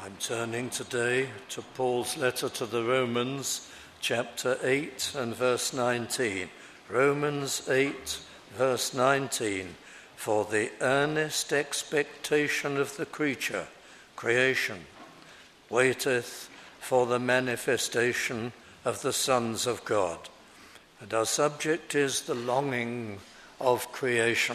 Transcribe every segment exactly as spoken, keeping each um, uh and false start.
I'm turning today to Paul's letter to the Romans, chapter eight and verse nineteen. Romans eight, verse nineteen. For the earnest expectation of the creature, creation, waiteth for the manifestation of the sons of God. And our subject is the longing of creation.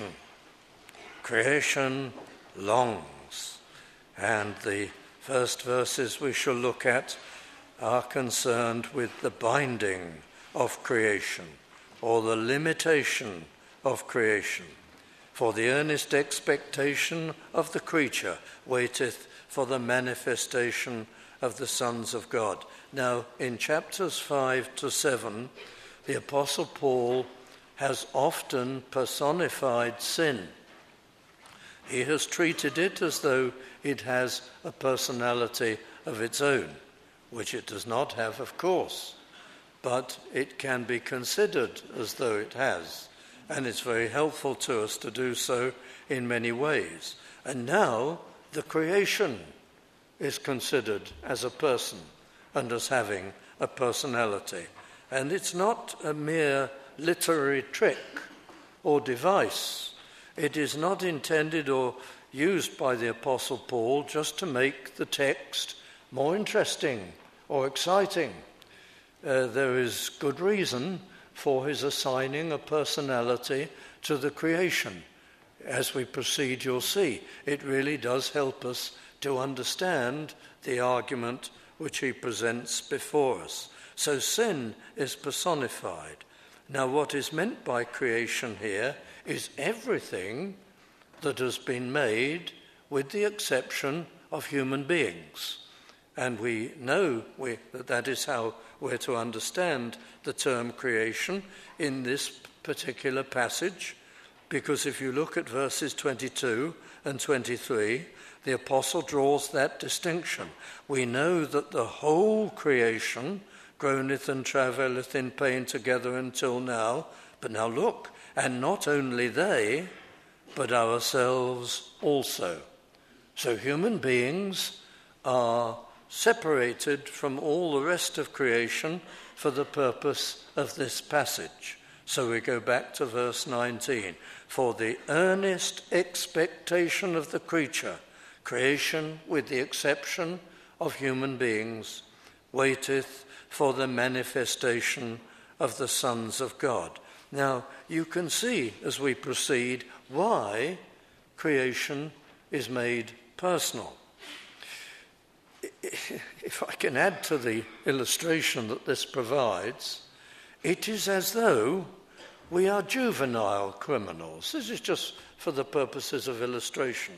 Creation longs. And the first verses we shall look at are concerned with the binding of creation, or the limitation of creation. For the earnest expectation of the creature waiteth for the manifestation of the sons of God. Now, in chapters five to seven, the Apostle Paul has often personified sin. He has treated it as though it has a personality of its own, which it does not have, of course, but it can be considered as though it has, and it's very helpful to us to do so in many ways. And now the creation is considered as a person and as having a personality. And it's not a mere literary trick or device. It is not intended or used by the Apostle Paul just to make the text more interesting or exciting. Uh, there is good reason for his assigning a personality to the creation. As we proceed, you'll see it really does help us to understand the argument which he presents before us. So sin is personified. Now, what is meant by creation here is everything that has been made with the exception of human beings. And we know we, that that is how we're to understand the term creation in this particular passage, because if you look at verses twenty-two and twenty-three, the apostle draws that distinction. We know that the whole creation groaneth and travaileth in pain together until now. But now look, and not only they, but ourselves also. So human beings are separated from all the rest of creation for the purpose of this passage. So we go back to verse nineteen. For the earnest expectation of the creature, creation with the exception of human beings, waiteth for the manifestation of the sons of God. Now, you can see as we proceed why creation is made personal. If I can add to the illustration that this provides, it is as though we are juvenile criminals. This is just for the purposes of illustration.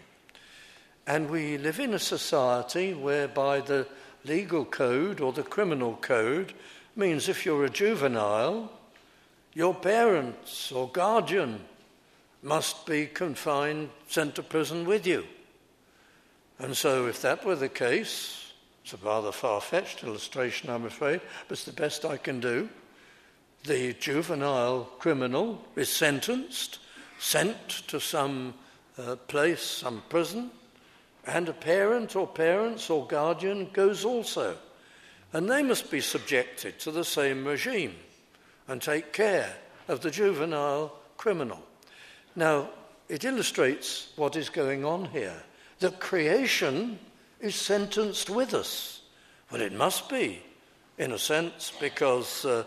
And we live in a society whereby the legal code or the criminal code means if you're a juvenile, your parents or guardian must be confined, sent to prison with you. And so if that were the case, it's a rather far-fetched illustration, I'm afraid, but it's the best I can do. The juvenile criminal is sentenced, sent to some uh, place, some prison, and a parent or parents or guardian goes also. And they must be subjected to the same regime and take care of the juvenile criminal. Now, it illustrates what is going on here. The creation is sentenced with us. Well, it must be, in a sense, because uh,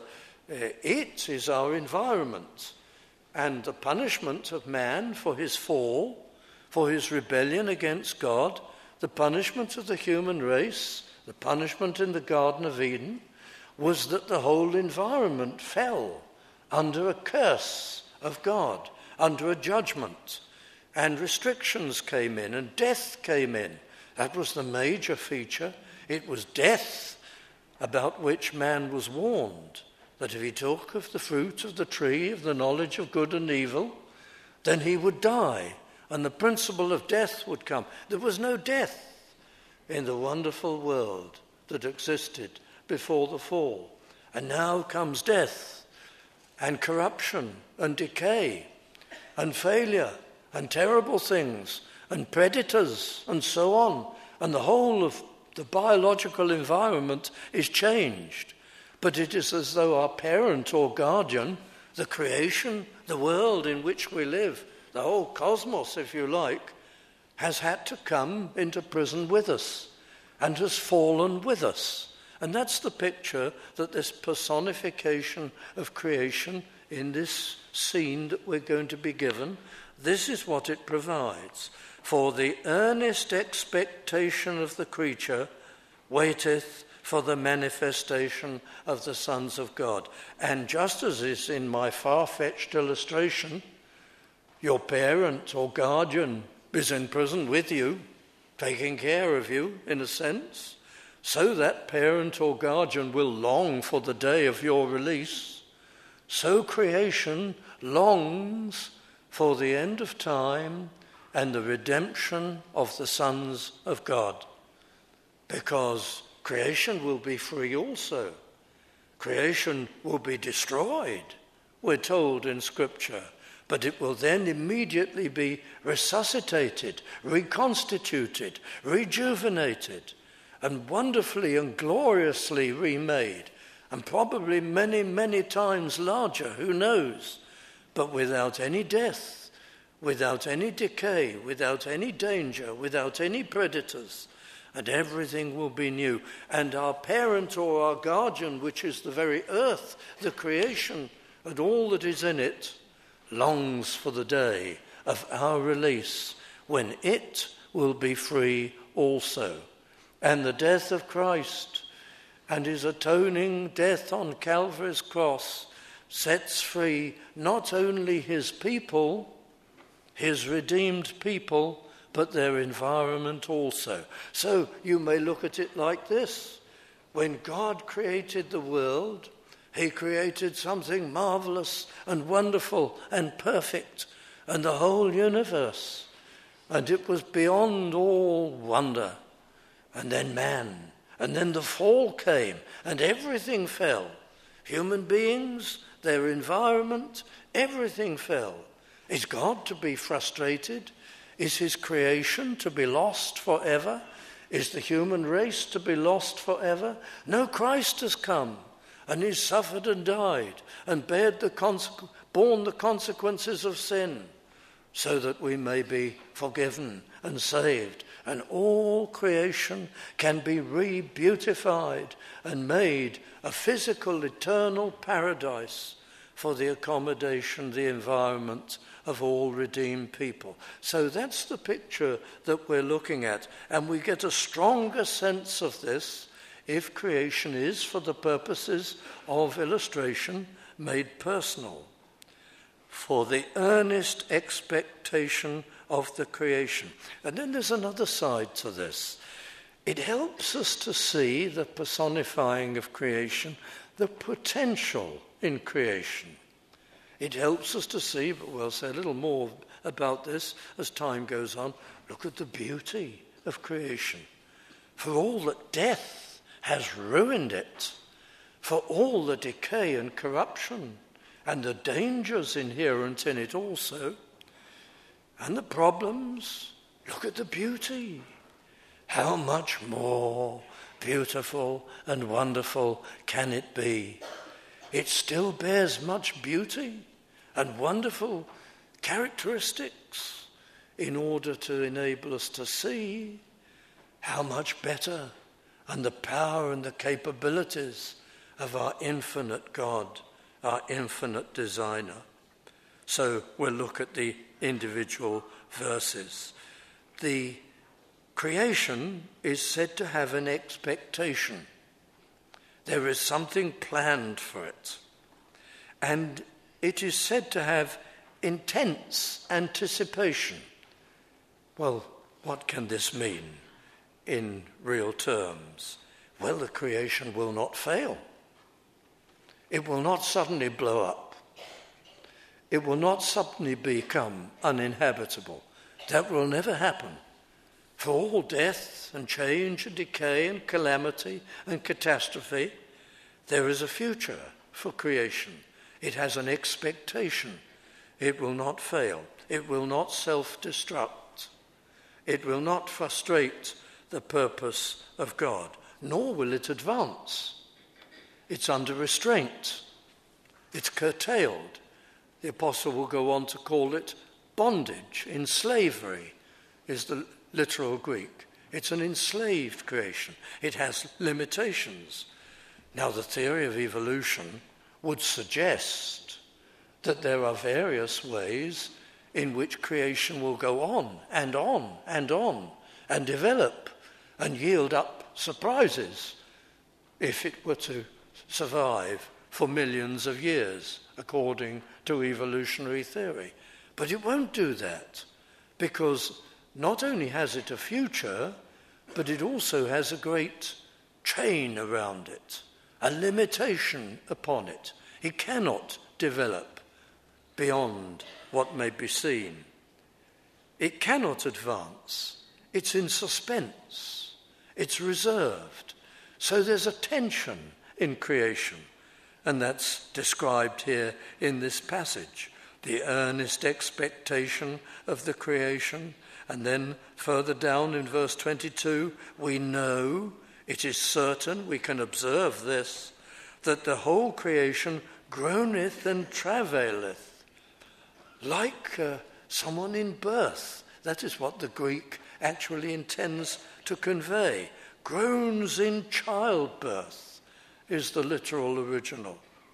it is our environment. And the punishment of man for his fall, for his rebellion against God, the punishment of the human race, the punishment in the Garden of Eden, was that the whole environment fell under a curse of God, under a judgment. And restrictions came in and death came in. That was the major feature. It was death about which man was warned, that if he took of the fruit of the tree of the knowledge of good and evil, then he would die, and the principle of death would come. There was no death in the wonderful world that existed before the fall. And now comes death, and corruption, and decay, and failure, and terrible things, and predators, and so on. And the whole of The biological environment is changed, but it is as though our parent or guardian, the creation, the world in which we live, the whole cosmos, if you like, has had to come into prison with us and has fallen with us. And that's the picture that this personification of creation in this scene that we're going to be given, this is what it provides. For the earnest expectation of the creature waiteth for the manifestation of the sons of God. And just as is in my far-fetched illustration, your parent or guardian is in prison with you, taking care of you in a sense, so that parent or guardian will long for the day of your release. So creation longs for the end of time and the redemption of the sons of God. Because creation will be free also. Creation will be destroyed, we're told in Scripture, but it will then immediately be resuscitated, reconstituted, rejuvenated, and wonderfully and gloriously remade, and probably many, many times larger, who knows, but without any death, without any decay, without any danger, without any predators, and everything will be new. And our parent or our guardian, which is the very earth, the creation, and all that is in it, longs for the day of our release, when it will be free also. And the death of Christ and his atoning death on Calvary's cross sets free not only his people, his redeemed people, but their environment also. So you may look at it like this. When God created the world, he created something marvelous and wonderful and perfect, and the whole universe. And it was beyond all wonder. And then man, and then the fall came, and everything fell. Human beings, their environment, everything fell. Is God to be frustrated? Is his creation to be lost forever? Is the human race to be lost forever? No, Christ has come, and he's suffered and died, and bared the conse- borne the consequences of sin, so that we may be forgiven and saved, and all creation can be re-beautified and made a physical, eternal paradise for the accommodation, the environment of all redeemed people. So that's the picture that we're looking at, and we get a stronger sense of this if creation is, for the purposes of illustration, made personal. For the earnest expectation of the creation. And then there's another side to this. It helps us to see the personifying of creation, the potential in creation. It helps us to see, but we'll say a little more about this as time goes on. Look at the beauty of creation. For all that death has ruined it, for all the decay and corruption and the dangers inherent in it also, and the problems, look at the beauty. How much more beautiful and wonderful can it be? It still bears much beauty and wonderful characteristics in order to enable us to see how much better and the power and the capabilities of our infinite God, our infinite designer. So we'll look at the individual verses. The creation is said to have an expectation. There is something planned for it. And it is said to have intense anticipation. Well, what can this mean in real terms? Well, the creation will not fail. It will not suddenly blow up. It will not suddenly become uninhabitable. That will never happen. For all death and change and decay and calamity and catastrophe, there is a future for creation. It has an expectation. It will not fail. It will not self-destruct. It will not frustrate the purpose of God, nor will it advance. It's under restraint. It's curtailed. The apostle will go on to call it bondage, in slavery is the literal Greek. It's an enslaved creation. It has limitations. Now, the theory of evolution would suggest that there are various ways in which creation will go on and on and on and develop and yield up surprises if it were to survive for millions of years, according to evolutionary theory. But it won't do that, because not only has it a future, but it also has a great chain around it, a limitation upon it. It cannot develop beyond what may be seen. It cannot advance. It's in suspense. It's reserved. So there's a tension in creation, and that's described here in this passage. The earnest expectation of the creation. And then further down in verse twenty-two, we know, it is certain, we can observe this, that the whole creation groaneth and travaileth, like uh, someone in birth. That is what the Greek actually intends to convey. Groans in childbirth is the literal original.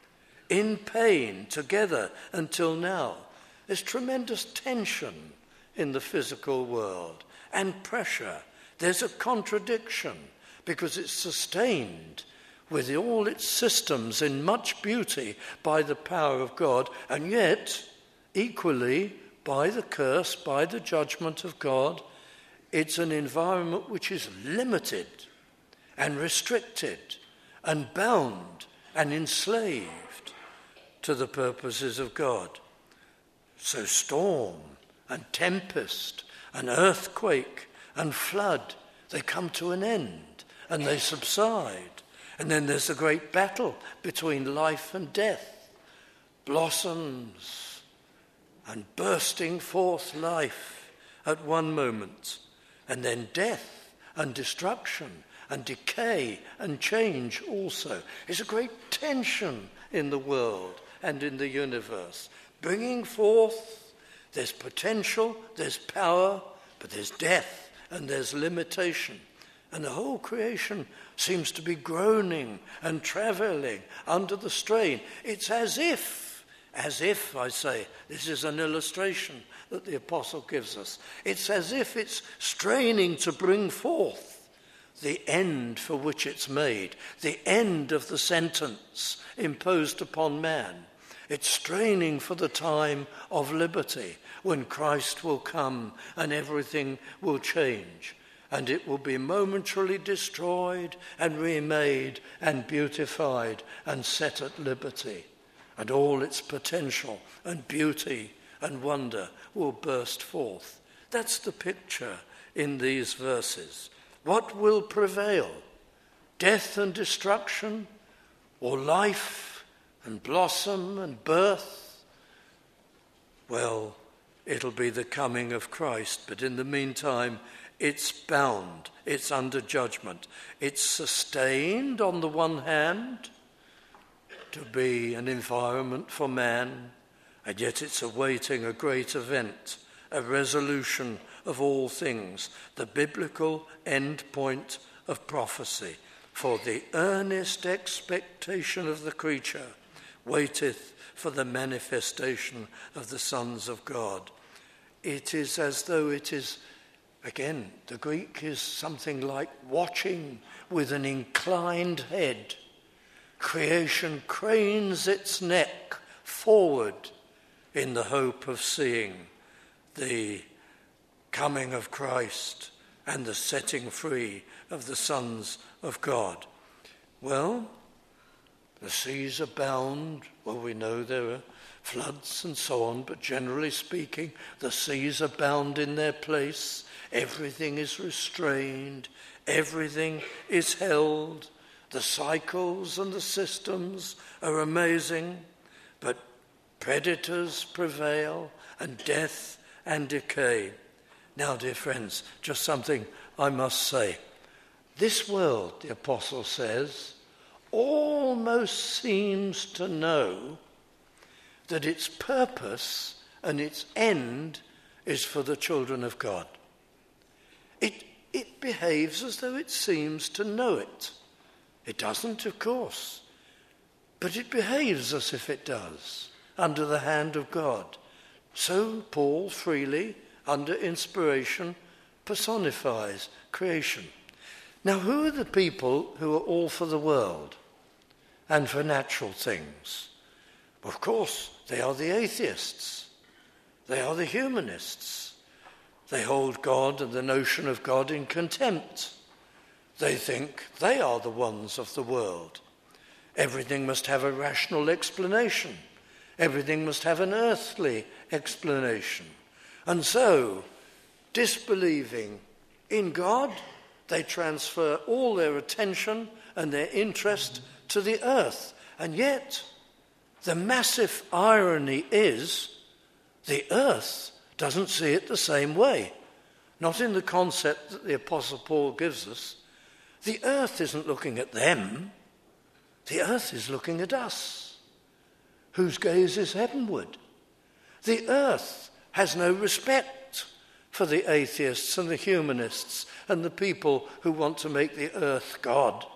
In pain together until now. There's tremendous tension in the physical world and pressure. There's a contradiction because it's sustained with all its systems in much beauty by the power of God, and yet equally by the curse, by the judgment of God. It's an environment which is limited and restricted and bound and enslaved to the purposes of God. So storm and tempest and earthquake and flood, they come to an end and they subside. And then there's a great battle between life and death. Blossoms and bursting forth life at one moment, and then death and destruction and decay and change also. It's a great tension in the world and in the universe. Bringing forth, there's potential, there's power, but there's death and there's limitation. And the whole creation seems to be groaning and travailing under the strain. It's as if, as if, I say, this is an illustration that the apostle gives us. It's as if it's straining to bring forth the end for which it's made, the end of the sentence imposed upon man. It's straining for the time of liberty when Christ will come and everything will change, and it will be momentarily destroyed and remade and beautified and set at liberty, and all its potential and beauty and wonder will burst forth. That's the picture in these verses. What will prevail? Death and destruction, or life and blossom and birth? Well, it'll be the coming of Christ, but in the meantime, it's bound, it's under judgment. It's sustained on the one hand to be an environment for man, and yet it's awaiting a great event, a resolution of all things, the biblical end point of prophecy. For the earnest expectation of the creature waiteth for the manifestation of the sons of God. It is as though it is, again, the Greek is something like watching with an inclined head. Creation cranes its neck forward in the hope of seeing the coming of Christ and the setting free of the sons of God. Well, the seas abound. Well, we know there are floods and so on, but generally speaking, the seas abound in their place. Everything is restrained. Everything is held. The cycles and the systems are amazing, but predators prevail and death and decay. Now, dear friends, just something I must say. This world, the apostle says, almost seems to know that its purpose and its end is for the children of God. It, it behaves as though it seems to know it. It doesn't, of course, but it behaves as if it does, under the hand of God. So Paul freely, under inspiration, personifies creation. Now, who are the people who are all for the world and for natural things? Of course, they are the atheists. They are the humanists. They hold God and the notion of God in contempt. They think they are the ones of the world. Everything must have a rational explanation. Everything must have an earthly explanation. And so, disbelieving in God, they transfer all their attention and their interest to the earth. And yet, the massive irony is the earth doesn't see it the same way. Not in the concept that the Apostle Paul gives us. The earth isn't looking at them. The earth is looking at us, whose gaze is heavenward. The earth has no respect for the atheists and the humanists and the people who want to make the earth God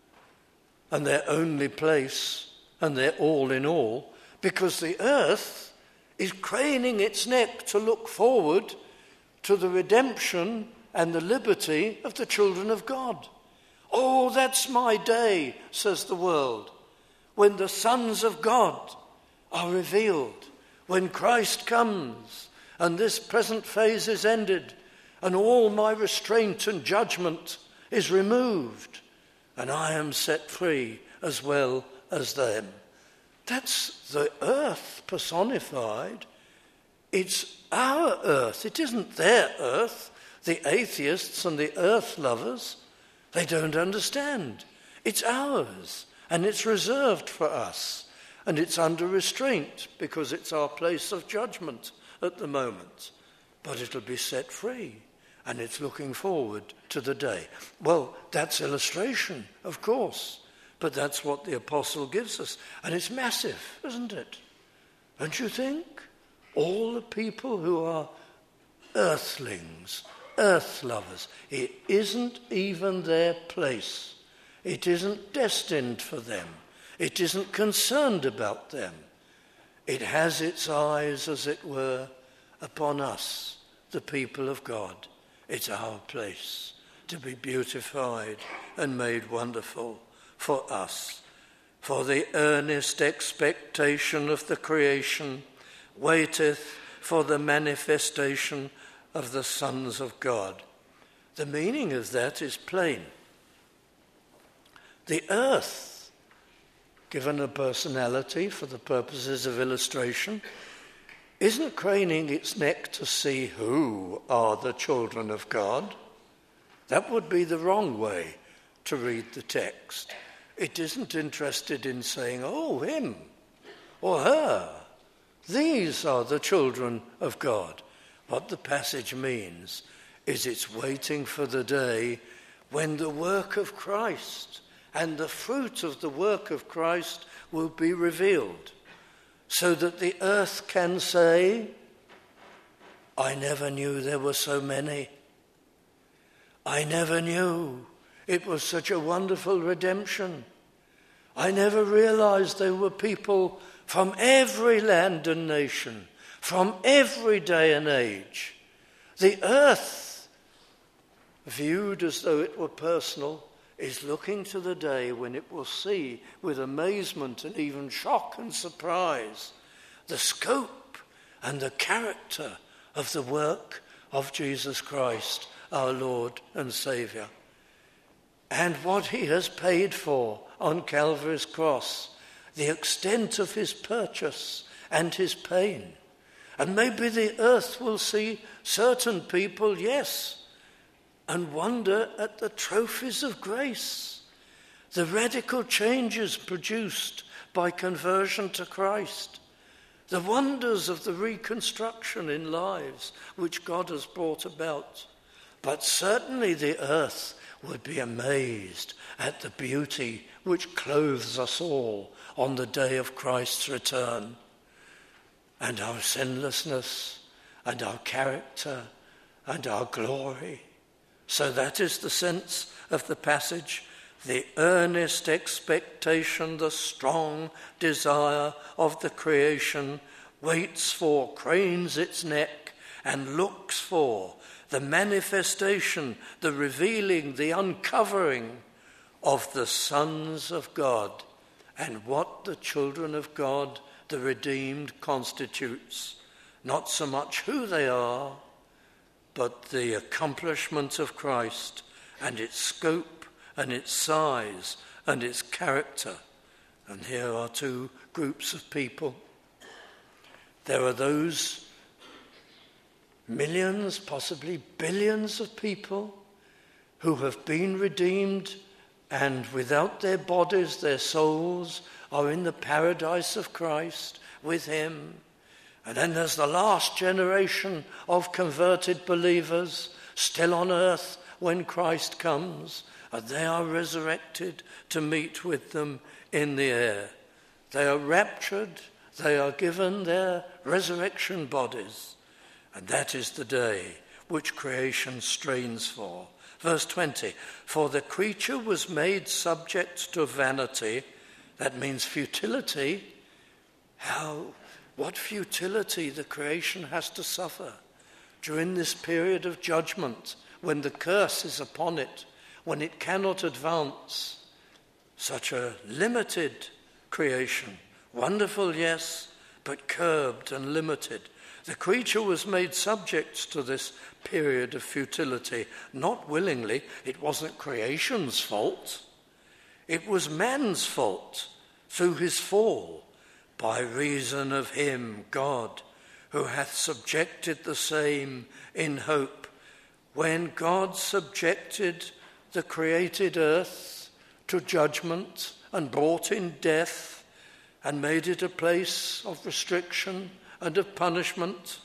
and their only place and their all in all, because the earth is craning its neck to look forward to the redemption and the liberty of the children of God. Oh, that's my day, says the world, when the sons of God are revealed, when Christ comes and this present phase is ended and all my restraint and judgment is removed and I am set free as well as them. That's the earth personified. It's our earth. It isn't their earth. The atheists and the earth lovers, they don't understand. It's ours, and it's reserved for us, and it's under restraint because it's our place of judgment at the moment. But it'll be set free, and it's looking forward to the day. Well, that's illustration, of course, but that's what the apostle gives us, and it's massive, isn't it? Don't you think? All the people who are earthlings, earth lovers, it isn't even their place. It isn't destined for them. It isn't concerned about them. It has its eyes, as it were, upon us, the people of God. It's our place to be beautified and made wonderful for us. For the earnest expectation of the creation waiteth for the manifestation of the sons of God. The meaning of that is plain. The earth, given a personality for the purposes of illustration, isn't craning its neck to see who are the children of God. That would be the wrong way to read the text. It isn't interested in saying, oh, him or her. These are the children of God. What the passage means is it's waiting for the day when the work of Christ and the fruit of the work of Christ will be revealed, so that the earth can say, I never knew there were so many. I never knew it was such a wonderful redemption. I never realized there were people from every land and nation, from every day and age. The earth, viewed as though it were personal, is looking to the day when it will see with amazement and even shock and surprise the scope and the character of the work of Jesus Christ, our Lord and Saviour, and what he has paid for on Calvary's cross, the extent of his purchase and his pain. And maybe the earth will see certain people, yes, and wonder at the trophies of grace, the radical changes produced by conversion to Christ, the wonders of the reconstruction in lives which God has brought about. But certainly the earth would be amazed at the beauty which clothes us all on the day of Christ's return, and our sinlessness and our character and our glory. So that is the sense of the passage. The earnest expectation, the strong desire of the creation waits for, cranes its neck, and looks for the manifestation, the revealing, the uncovering of the sons of God, and what the children of God, the redeemed, constitutes. Not so much who they are, but the accomplishment of Christ and its scope and its size and its character. And here are two groups of people. There are those millions, possibly billions of people who have been redeemed, and without their bodies, their souls are in the paradise of Christ with him. And then there's the last generation of converted believers still on earth when Christ comes, and they are resurrected to meet with them in the air. They are raptured, they are given their resurrection bodies, and that is the day which creation strains for. Verse twenty, for the creature was made subject to vanity. That means futility. How, what futility the creation has to suffer during this period of judgment, when the curse is upon it, when it cannot advance. Such a limited creation. Wonderful, yes, but curbed and limited. The creature was made subject to this period of futility, not willingly. It wasn't creation's fault. It was man's fault through his fall, by reason of him, God, who hath subjected the same in hope. When God subjected the created earth to judgment and brought in death and made it a place of restriction and of punishment,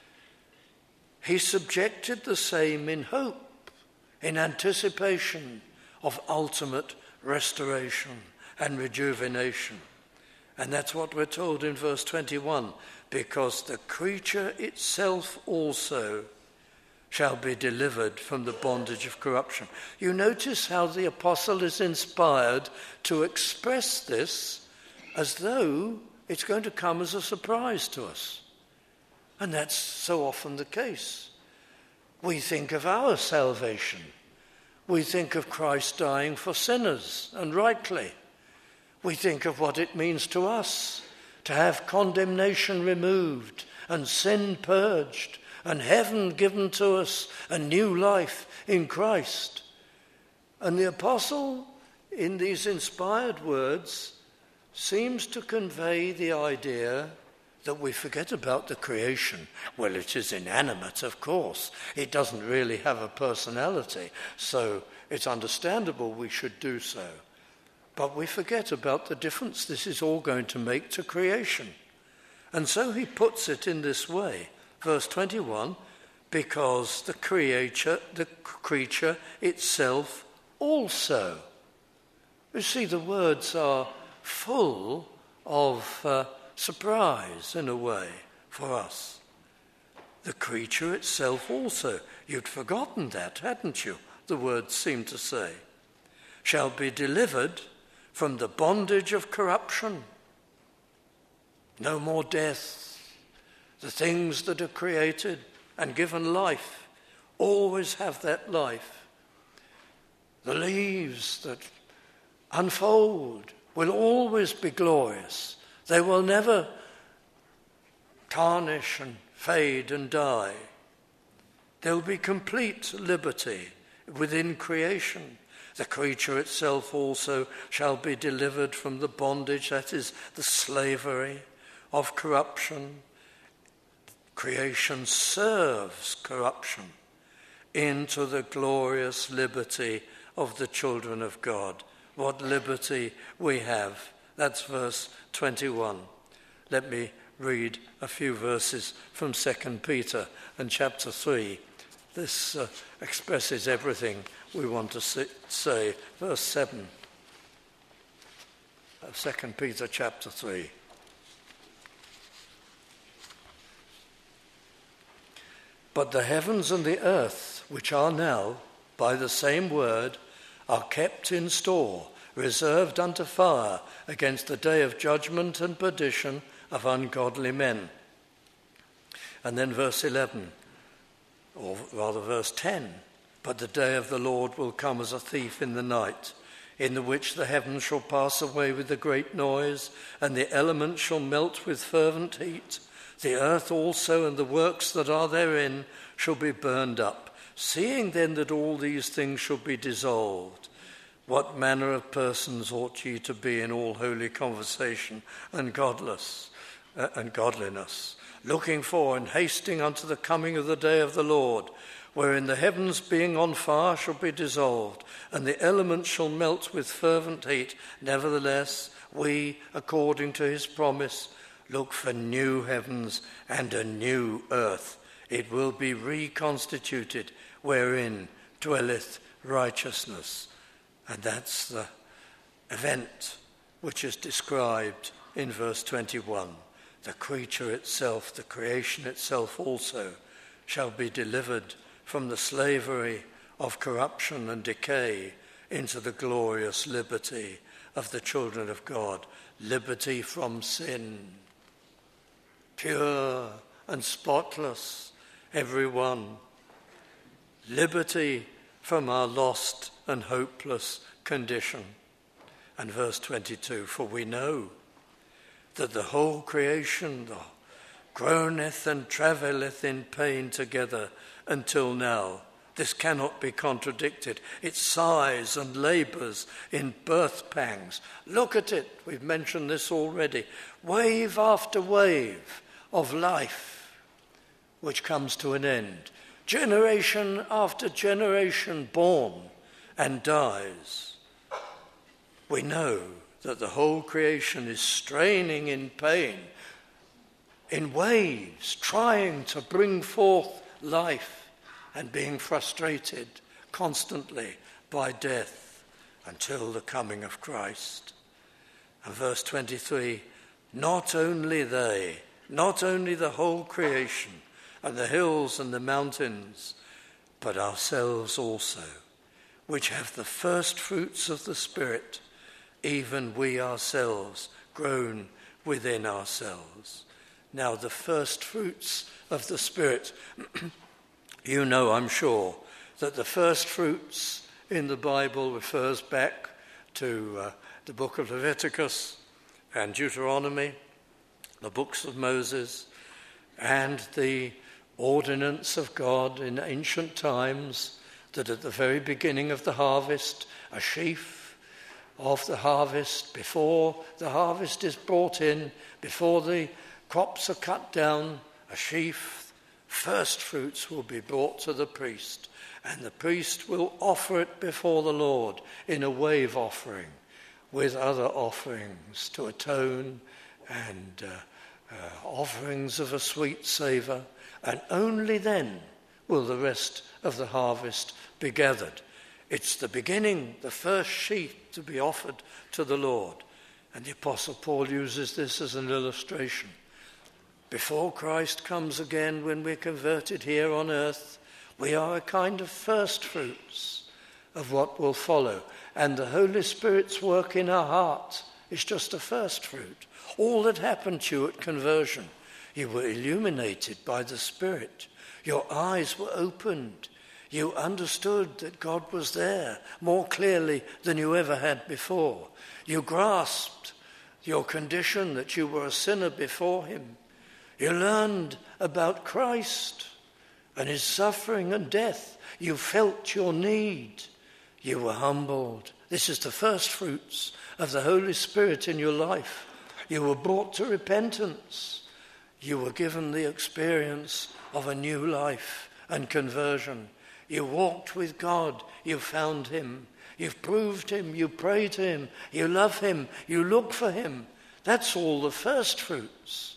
he subjected the same in hope, in anticipation of ultimate restoration and rejuvenation. And that's what we're told in verse twenty-one, because the creature itself also shall be delivered from the bondage of corruption. You notice how the apostle is inspired to express this as though it's going to come as a surprise to us. And that's so often the case. We think of our salvation. We think of Christ dying for sinners, and rightly. We think of what it means to us to have condemnation removed and sin purged and heaven given to us, a new life in Christ. And the apostle, in these inspired words, seems to convey the idea that we forget about the creation. Well, it is inanimate, of course. It doesn't really have a personality, so it's understandable we should do so. But we forget about the difference this is all going to make to creation. And so he puts it in this way, verse twenty-one, because the creature, the creature itself also. You see, the words are full of uh, surprise in a way for us. The creature itself also. You'd forgotten that, hadn't you? The words seem to say. Shall be delivered from the bondage of corruption. No more death. The things that are created and given life always have that life. The leaves that unfold will always be glorious. They will never tarnish and fade and die. There will be complete liberty within creation. The creature itself also shall be delivered from the bondage, that is, the slavery of corruption. Creation serves corruption into the glorious liberty of the children of God. What liberty we have. That's verse twenty-one. Let me read a few verses from Second Peter and chapter three. This uh, expresses everything we want to say. Verse seven of Second Peter chapter three. But the heavens and the earth, which are now, by the same word, are kept in store, reserved unto fire against the day of judgment and perdition of ungodly men. And then verse eleven, or rather verse ten, but the day of the Lord will come as a thief in the night, in the which the heavens shall pass away with a great noise, and the elements shall melt with fervent heat. The earth also and the works that are therein shall be burned up. Seeing then that all these things shall be dissolved, what manner of persons ought ye to be in all holy conversation and godless uh, and godliness, looking for and hasting unto the coming of the day of the Lord, wherein the heavens being on fire shall be dissolved, and the elements shall melt with fervent heat. Nevertheless, we, according to his promise, look for new heavens and a new earth. It will be reconstituted, wherein dwelleth righteousness. And that's the event which is described in verse twenty-one. The creature itself, the creation itself also, shall be delivered from the slavery of corruption and decay into the glorious liberty of the children of God. Liberty from sin. Pure and spotless, every one. Liberty from our lost and hopeless condition. And verse twenty-two, for we know that the whole creation groaneth and travaileth in pain together until now. This cannot be contradicted. It sighs and labours in birth pangs. Look at it, we've mentioned this already. Wave after wave of life which comes to an end. Generation after generation born and dies. We know that the whole creation is straining in pain, in waves, trying to bring forth life and being frustrated constantly by death until the coming of Christ. And verse twenty-three, not only they, not only the whole creation and the hills and the mountains, but ourselves also, which have the first fruits of the Spirit, even we ourselves groan within ourselves. Now the first fruits of the Spirit, you know, I'm sure, that the first fruits in the Bible refers back to uh, the book of Leviticus and Deuteronomy, the books of Moses, and the ordinance of God in ancient times, that at the very beginning of the harvest, a sheaf of the harvest, before the harvest is brought in, before the crops are cut down, a sheaf, first fruits will be brought to the priest, and the priest will offer it before the Lord in a wave offering with other offerings to atone and uh, uh, offerings of a sweet savour, and only then will the rest of the harvest be gathered. It's the beginning, the first sheaf to be offered to the Lord. And the Apostle Paul uses this as an illustration. Before Christ comes again, when we're converted here on earth, we are a kind of first fruits of what will follow. And the Holy Spirit's work in our heart is just a first fruit. All that happened to you at conversion, you were illuminated by the Spirit. Your eyes were opened. You understood that God was there more clearly than you ever had before. You grasped your condition, that you were a sinner before him. You learned about Christ and his suffering and death. You felt your need. You were humbled. This is the first fruits of the Holy Spirit in your life. You were brought to repentance. You were given the experience of a new life and conversion. You walked with God. You found him. You've proved him. You pray to him. You love him. You look for him. That's all the first fruits.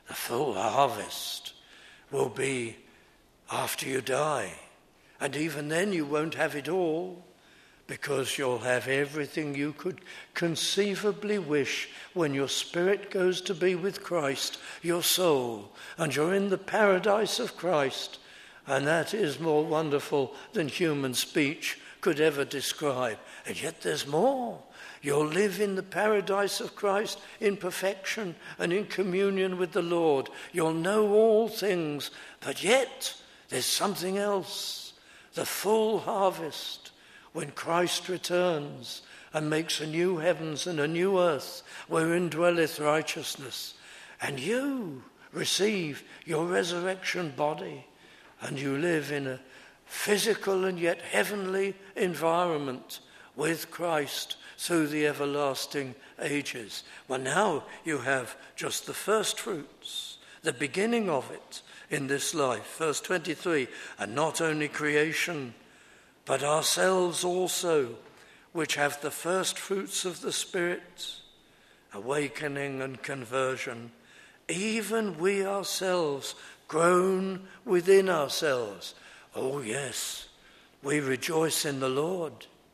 the full harvest will be after you die. And even then you won't have it all, because you'll have everything you could conceivably wish when your spirit goes to be with Christ, your soul, and you're in the paradise of Christ. And that is more wonderful than human speech could ever describe. And yet there's more. You'll live in the paradise of Christ in perfection and in communion with the Lord. You'll know all things, but yet there's something else. The full harvest, when Christ returns and makes a new heavens and a new earth wherein dwelleth righteousness, and you receive your resurrection body, and you live in a physical and yet heavenly environment with Christ through the everlasting ages. Well, now you have just the first fruits, the beginning of it in this life. Verse twenty-three, and not only creation, but ourselves also, which have the first fruits of the Spirit, awakening and conversion, even we ourselves groan within ourselves. Oh yes, we rejoice in the Lord.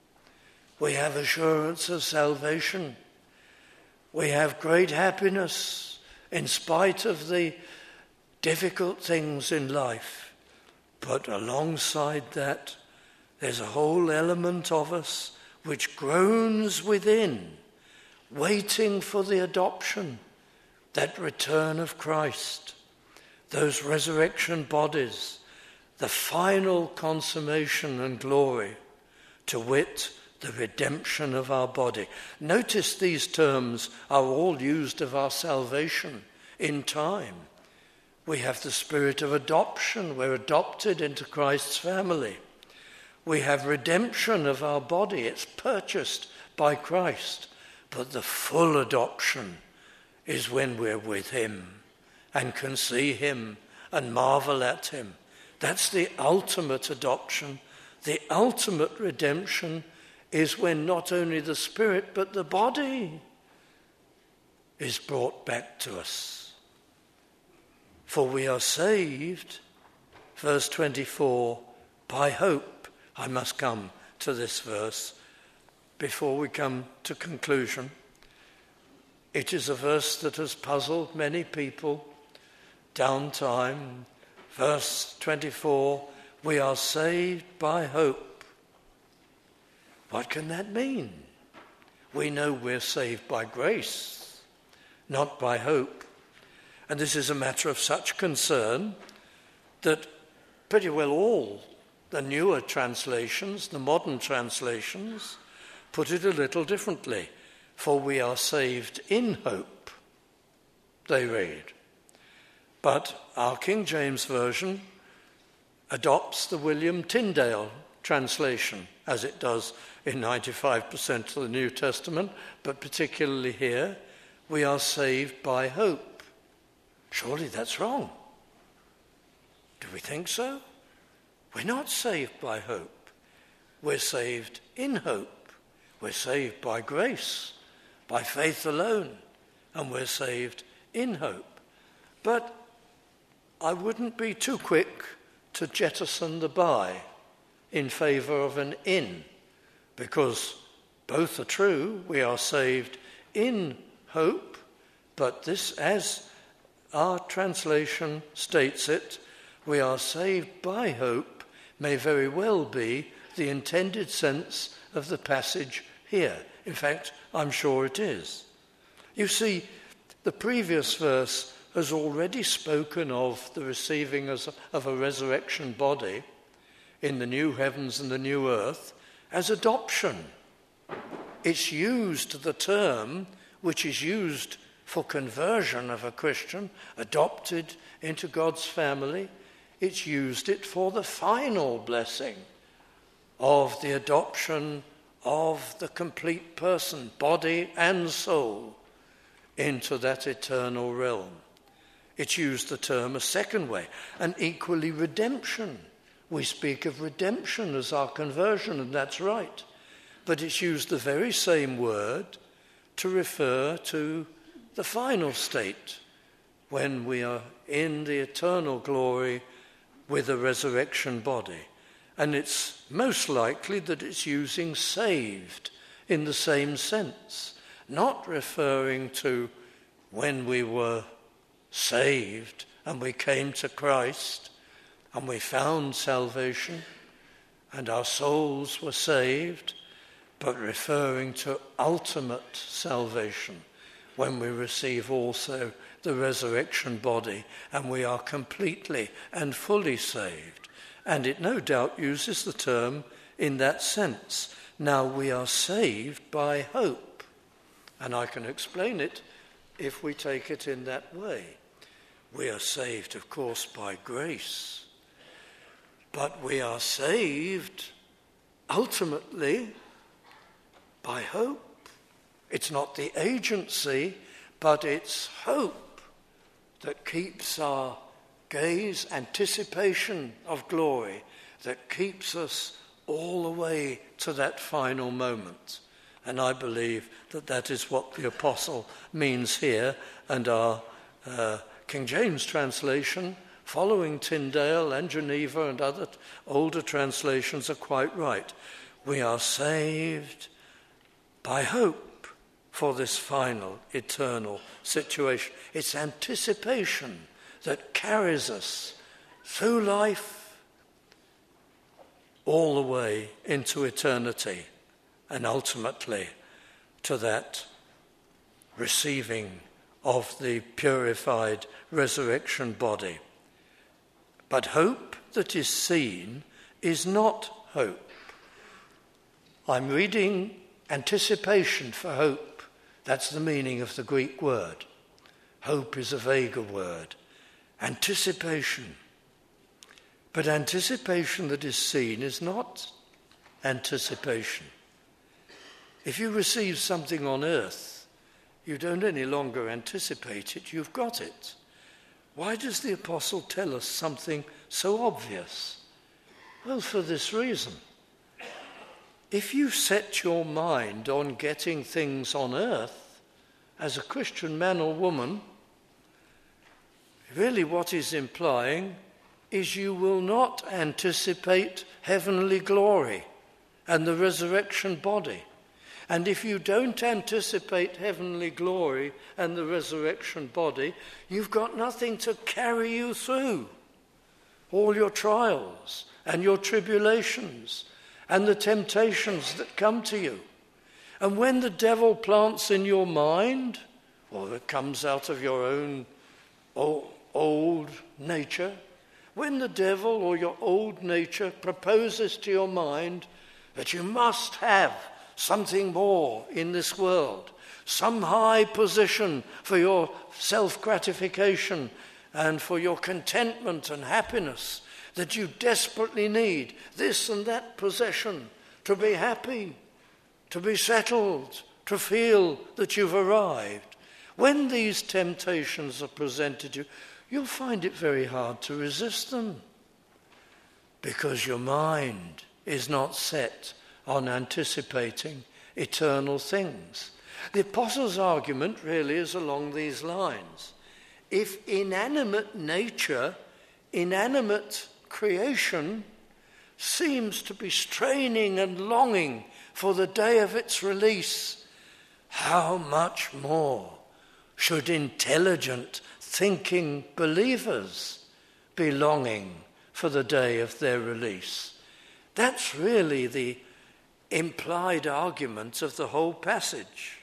We have assurance of salvation. We have great happiness in spite of the difficult things in life. But alongside that, there's a whole element of us which groans within, waiting for the adoption, that return of Christ, those resurrection bodies, the final consummation and glory, to wit, the redemption of our body. Notice these terms are all used of our salvation in time. We have the spirit of adoption. We're adopted into Christ's family. We have redemption of our body. It's purchased by Christ. But the full adoption is when we're with him and can see him and marvel at him. That's the ultimate adoption. The ultimate redemption is when not only the spirit but the body is brought back to us. For we are saved, verse twenty-four, by hope. I must come to this verse before we come to conclusion. It is a verse that has puzzled many people down time. Verse twenty-four, we are saved by hope. What can that mean? We know we're saved by grace, not by hope. And this is a matter of such concern that pretty well all the newer translations, the modern translations, put it a little differently. For we are saved in hope, they read. But our King James Version adopts the William Tyndale translation, as it does in ninety-five percent of the New Testament, but particularly here, we are saved by hope. Surely that's wrong. Do we think so? We're not saved by hope. We're saved in hope. We're saved by grace, by faith alone, and we're saved in hope. But I wouldn't be too quick to jettison the by in favour of an in, because both are true. We are saved in hope, but this, as our translation states it, we are saved by hope, may very well be the intended sense of the passage here. In fact, I'm sure it is. You see, the previous verse has already spoken of the receiving of a resurrection body in the new heavens and the new earth as adoption. It's used the term which is used for conversion of a Christian, adopted into God's family. It's used it for the final blessing of the adoption of the complete person, body and soul, into that eternal realm. It's used the term a second way, and equally redemption. We speak of redemption as our conversion, and that's right. But it's used the very same word to refer to the final state, when we are in the eternal glory with a resurrection body. And it's most likely that it's using saved in the same sense, not referring to when we were saved and we came to Christ and we found salvation and our souls were saved, but referring to ultimate salvation when we receive also the resurrection body and we are completely and fully saved. And it no doubt uses the term in that sense. Now we are saved by hope. And I can explain it if we take it in that way. We are saved, of course, by grace. But we are saved ultimately by hope. It's not the agency, but it's hope that keeps our gaze, anticipation of glory, that keeps us all the way to that final moment. And I believe that that is what the apostle means here, and our uh, King James translation, following Tyndale and Geneva and other older translations, are quite right. We are saved by hope for this final, eternal situation. It's anticipation that carries us through life all the way into eternity and ultimately to that receiving of the purified resurrection body. But hope that is seen is not hope. I'm reading anticipation for hope. That's the meaning of the Greek word. Hope is a vaguer word. Anticipation. But anticipation that is seen is not anticipation. If you receive something on earth, you don't any longer anticipate it, you've got it. Why does the apostle tell us something so obvious? Well, for this reason. If you set your mind on getting things on earth, as a Christian man or woman, really what he's implying is you will not anticipate heavenly glory and the resurrection body. And if you don't anticipate heavenly glory and the resurrection body, you've got nothing to carry you through all your trials and your tribulations and the temptations that come to you. And when the devil plants in your mind, or it comes out of your own old nature, when the devil or your old nature proposes to your mind that you must have something more in this world, some high position for your self-gratification and for your contentment and happiness, that you desperately need this and that possession to be happy, to be settled, to feel that you've arrived. When these temptations are presented to you, you'll find it very hard to resist them because your mind is not set on anticipating eternal things. The apostle's argument really is along these lines. If inanimate nature, inanimate creation, seems to be straining and longing for the day of its release, how much more should intelligent, thinking believers be longing for the day of their release? That's really the implied argument of the whole passage.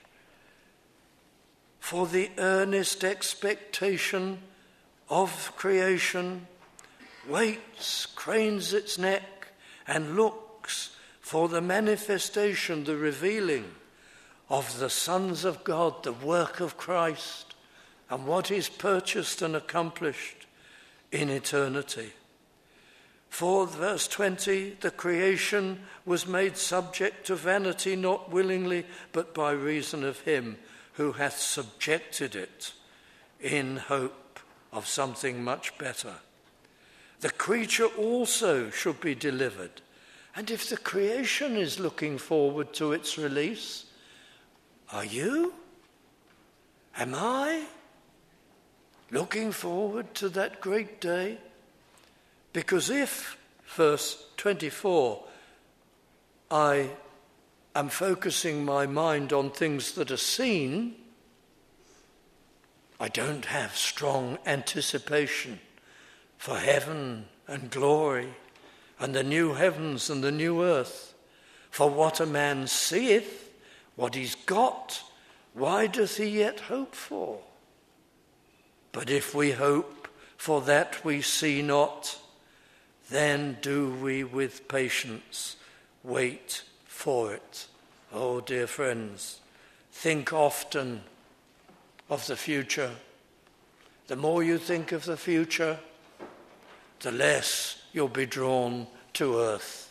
For the earnest expectation of creation waits, cranes its neck, and looks for the manifestation, the revealing of the sons of God, the work of Christ, and what is purchased and accomplished in eternity. For, verse twenty, the creation was made subject to vanity, not willingly, but by reason of him who hath subjected it, in hope of something much better. The creature also should be delivered. And if the creation is looking forward to its release, are you? Am I? looking forward to that great day? Because if, verse twenty-four, I am focusing my mind on things that are seen, I don't have strong anticipation for heaven and glory and the new heavens and the new earth. For what a man seeth, what he's got, why doth he yet hope for? But if we hope for that we see not, then do we with patience wait for it. Oh, dear friends, think often of the future. The more you think of the future, the less you'll be drawn to earth.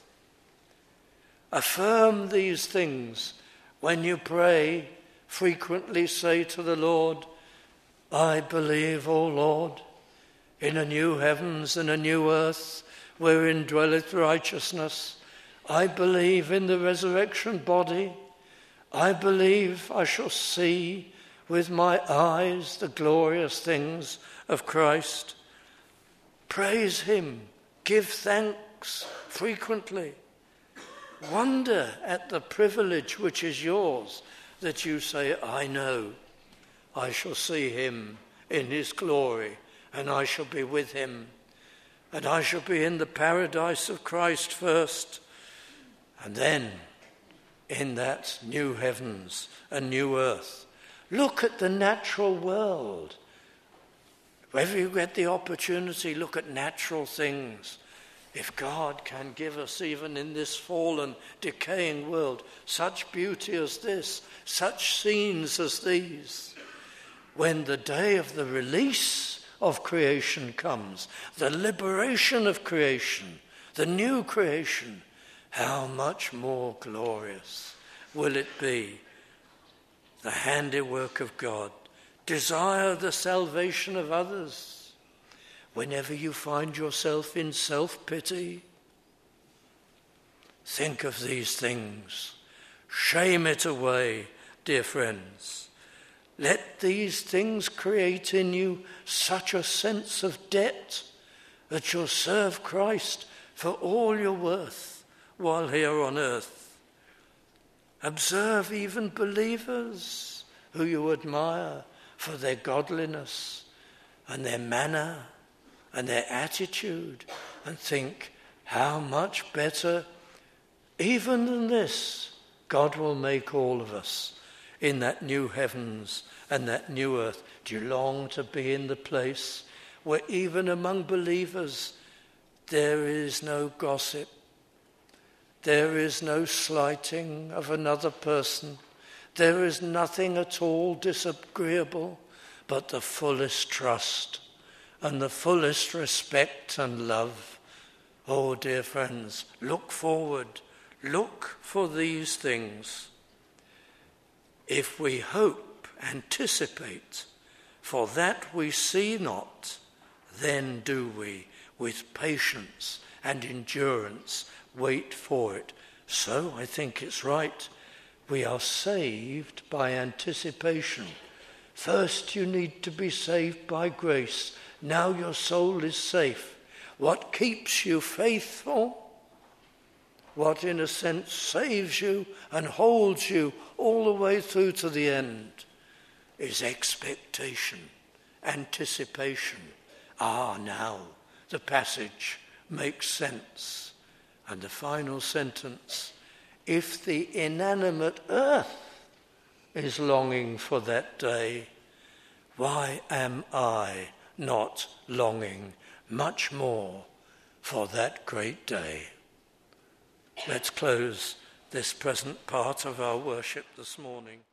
Affirm these things when you pray. Frequently say to the Lord, I believe, O Lord, in a new heavens and a new earth wherein dwelleth righteousness. I believe in the resurrection body. I believe I shall see with my eyes the glorious things of Christ. Praise him, give thanks frequently. Wonder at the privilege which is yours, that you say, I know I shall see him in his glory, and I shall be with him, and I shall be in the paradise of Christ first, and then in that new heavens and new earth. Look at the natural world. Wherever you get the opportunity, look at natural things. If God can give us, even in this fallen, decaying world, such beauty as this, such scenes as these, when the day of the release of creation comes, the liberation of creation, the new creation, how much more glorious will it be? The handiwork of God. Desire the salvation of others. Whenever you find yourself in self-pity, think of these things. Shame it away, dear friends. Let these things create in you such a sense of debt that you'll serve Christ for all your worth while here on earth. Observe even believers who you admire for their godliness and their manner and their attitude, and think how much better, even than this, God will make all of us in that new heavens and that new earth. Do you long to be in the place where even among believers there is no gossip, there is no slighting of another person, there is nothing at all disagreeable, but the fullest trust and the fullest respect and love? Oh, dear friends, look forward, look for these things. If we hope, anticipate, for that we see not, then do we, with patience and endurance, wait for it. So I think it's right. We are saved by anticipation. First, you need to be saved by grace. Now your soul is safe. What keeps you faithful, what in a sense saves you and holds you all the way through to the end, is expectation, anticipation. Ah, now the passage makes sense. And the final sentence, if the inanimate earth is longing for that day, why am I not longing much more for that great day? Let's close this present part of our worship this morning.